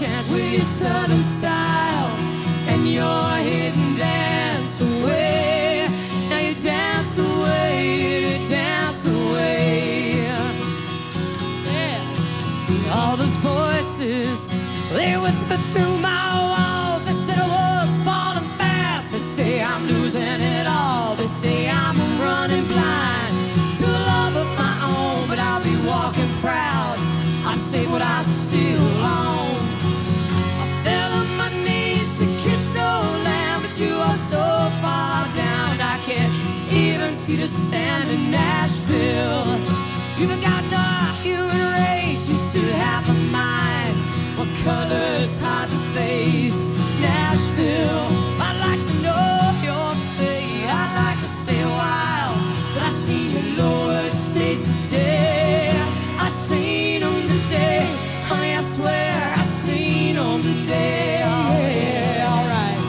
dance with your southern style and your hidden dance away. Now you dance away, you dance away. Yeah. All those voices, they whisper through my walls. They said I was falling fast. They say I'm losing it all. They say I'm running blind to a love of my own, but I'll be walking proud. I say what I still own. I fell on my knees to kiss your land, but you are so far down I can't even see the stand in Nashville. You've got the human race, you still have a mind. What colors hide the face? Nashville, I'd like to know your fate. I'd like to stay a while, but I see your lowered stage today. I seen them today, honey, I swear I seen them today. Oh yeah, alright.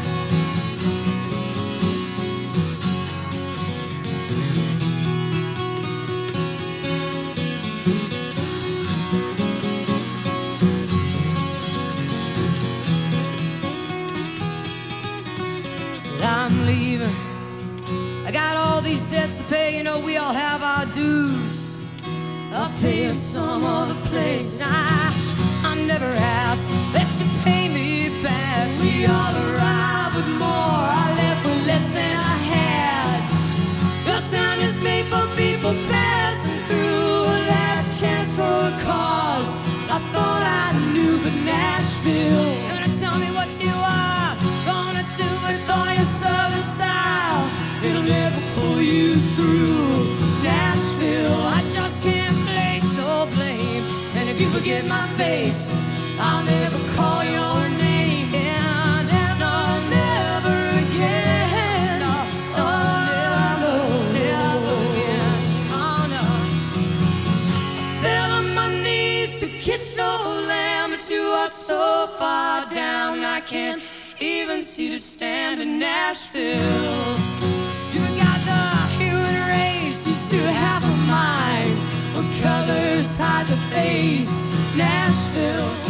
I'm leaving. I got all these debts to pay, you know we all have our dues. I'll pay in some other place. I'm never asked that you pay me back. We all arrive with more, I left with less than I had. Your town is made for people passing through, a last chance for a cause. I thought I knew, but Nashville, gonna tell me what you are gonna do with all your southern style. It'll never pull you through. Nashville, I just can't place no blame. And if you forget my face, I'll never call your name. And never, never again. Oh, never, never again. Oh no. I fell on my knees to kiss your land, but you are so far down I can't even see the stand in Nashville. You got the human race, you still have a mind. What colors hide the face? Nashville.